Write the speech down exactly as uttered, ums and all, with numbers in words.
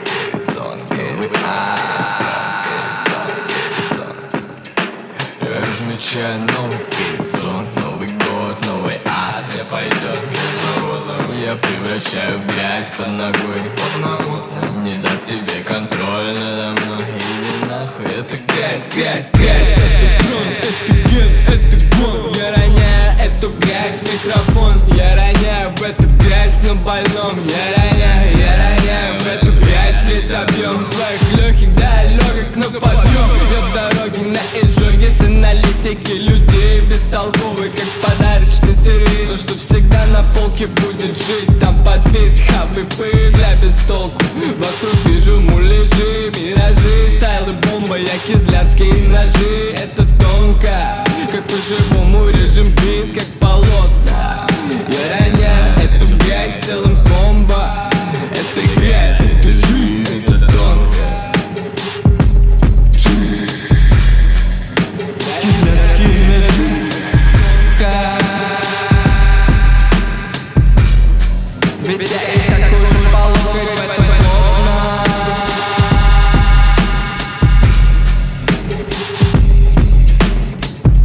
сон, новый я размечаю новый горизонт, Новый год, новый ад, мне пойдет грязно-розовый. Я превращаю в грязь под ногой, подноготно. Не даст тебе контроль надо мной. Иди нахуй, это грязь, грязь, грязь. Это трон, это ген, это гон. Я роняю эту грязь в микрофон. Я роняю в эту грязь на больном. Я роняю, я роняю в эту грязь весь объем своих легких, далеких на подъем. Я в дороге на изжоге с аналитики людей бестолковый, как подарочный сюрприз. То, что всегда на полке будет жить, там подвис хабы пыля без толку. Вокруг вижу муляжи, миражи, стайлы бомба, я кизлярские ножи. Это тонко, как по-живому режем бит, как полотна. Я роняю эту грязь целым комбо. Это грязь, это жизнь, это тонко. Кизлярские ножи, тонко. Ведь я и такой